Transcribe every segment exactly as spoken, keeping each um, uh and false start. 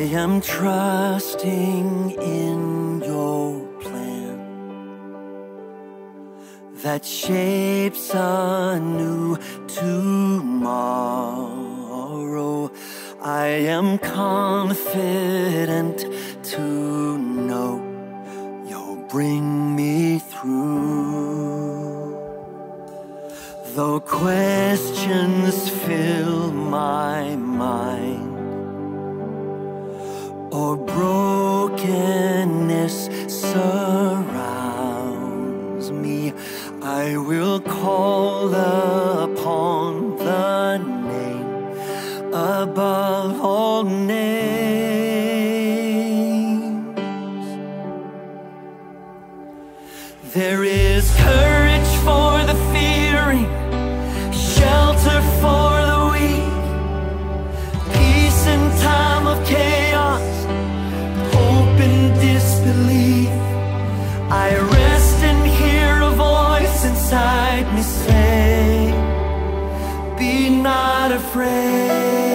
am trusting in your plan that shapes a new tomorrow. I am confident to know you'll bring me through. Though questions fill my mind or brokenness surrounds me, I will call upon the name above all names. There is courage for the fearing, shelter for the weak, peace in time of chaos, hope in disbelief. I rest and hear a voice inside me say, be not afraid.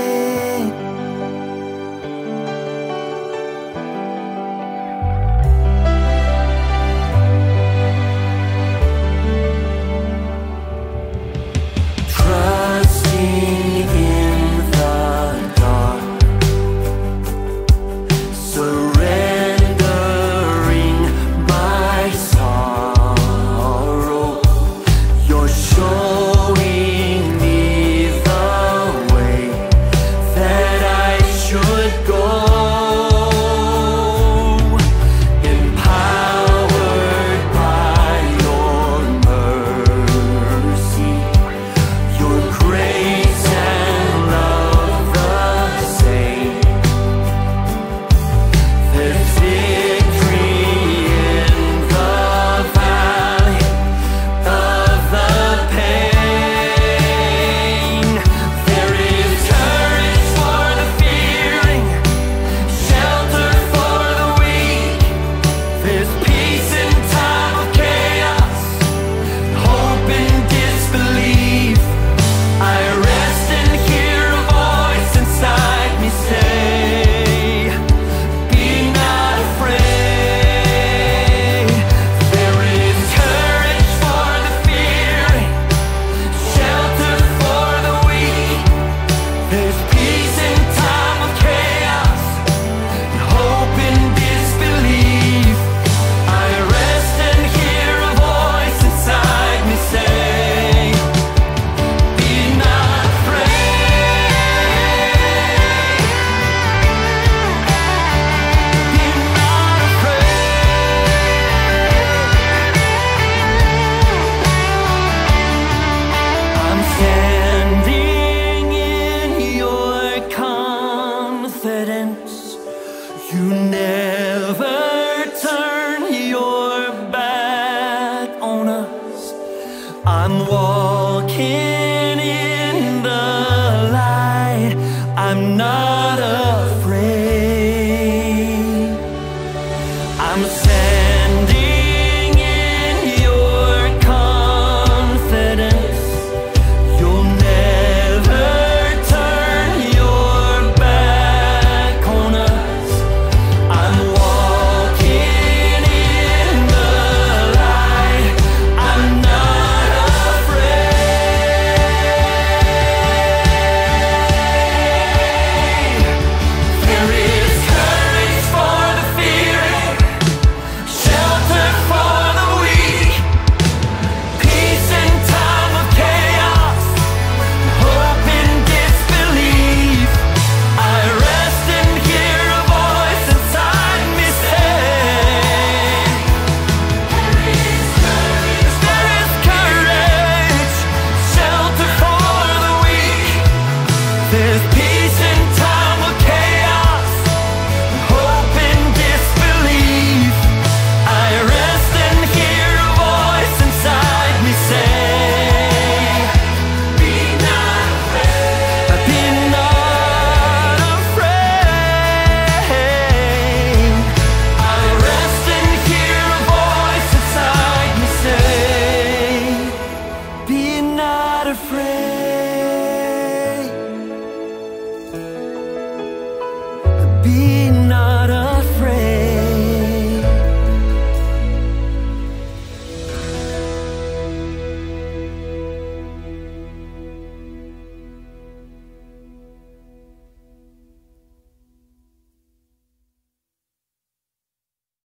You never turn your back on us. I'm walking in the light. I'm not afraid. I'm standing in your confidence. You'll never turn your back on us. be